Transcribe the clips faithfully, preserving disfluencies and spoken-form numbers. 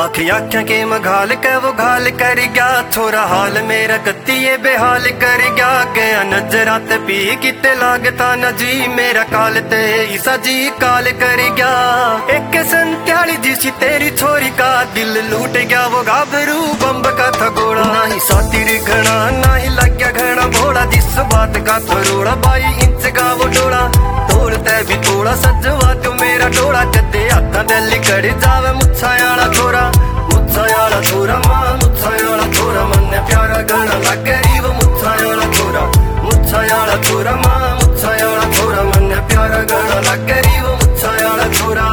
आखी आख्या के मघाल के वो घाल कर गया, छोरा हाल मेरा गत्ती ये बेहाल कर गया। गया नजरा ते पी किते लागता न जी, मेरा काल ते ईसा जी काल कर गया। एक संत्याली जी सी तेरी छोरी का दिल लूट गया, वो गाभरू बम्ब का था गोड़ा। ना ही सातिर घना ना ही लग गया घना भोड़ा, जिस बात का थरोड़ा बाई इंच का वो डोड़ा। तोड़ते भी थोड़ा सजवा तो मेरा डोड़ा, कदे हाथा दे लिकड़ जावे मुच्छायाला छोरा। मुच्छायाला छोरा मां मुच्छायाला छोरा, मन्ने प्यारा गाना लगे वो मुच्छायाला छोरा। मुच्छायाला छोरा मां मुच्छायाला छोरा, मन्ने प्यारा गाना लगे वो मुच्छायाला छोरा।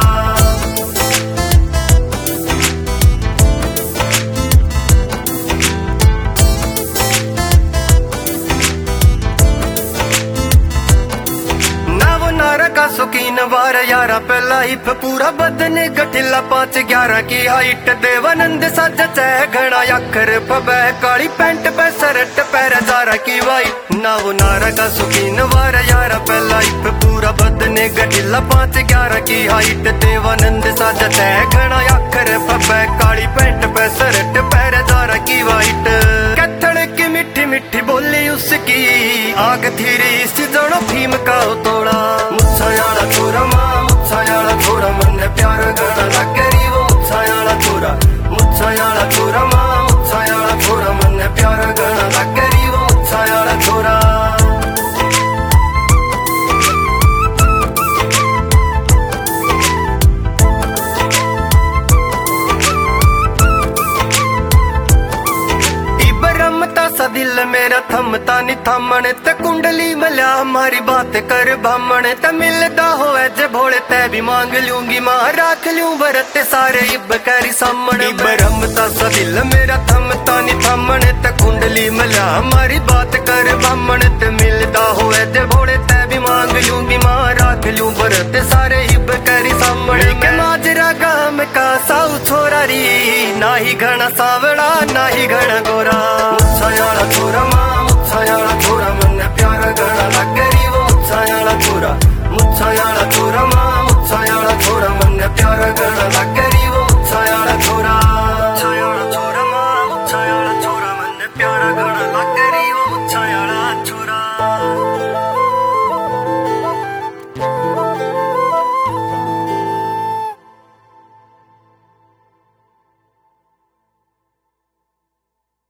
शौकीन वार यारा पहला ही पूरा बदन गठिला पांच ग्यारह की हाइट। देवानंद सज चह घना अखर पबै, काली पैंट पे शर्ट पैर जारा की वाइट। ना वो नारा का शौकीन वार यारा पहला ही पूरा बदन गठिला पांच ग्यारह की हाइट। देवानंद सज चह घना अखर पबै, काली पैंट पे शर्ट पैर जारा की वाइट। कथड़ की मिठी मिठी बोली उसकी, आग थी रीस जड़ो भीम का तोड़ा। मुच्छायाला छोरा मां मुच्छायाला छोरा, मन्ने प्यारा गाना लगे वो मुच्छायाला छोरा। मुच्छायाला छोरा मां मुच्छायाला छोरा, मन्ने प्यारा गाना लगे वो मुच्छायाला छोरा। सा दिल मेरा थमता नी थमन ते, कुंडली मिल्या हमारी बात कर बामण ते। मिलदा होए जे भोले ते भी मांग लूंगी मां, राख लूं भरत सारे इब करी सामण। रमता सा दिल मेरा थमता नी थमन ते, कुंडली मिल्या हमारी बात कर बामण ते। मिलदा होए जे भोले ते भी मांग लूंगी मां, राख लूं भरत सारे इब करी सामण। के माजरा गाम का साऊ छोरा री, ना ही घना सावड़ा ना ही घना गोरा। मुच्छायाला छोरा मां मुच्छायाला छोरा, मन्ने प्यारा गाना लगे वो मुच्छायाला छोरा। मुच्छायाला छोरा मां मुच्छायाला छोरा, मन्ने प्यारा गाना लगे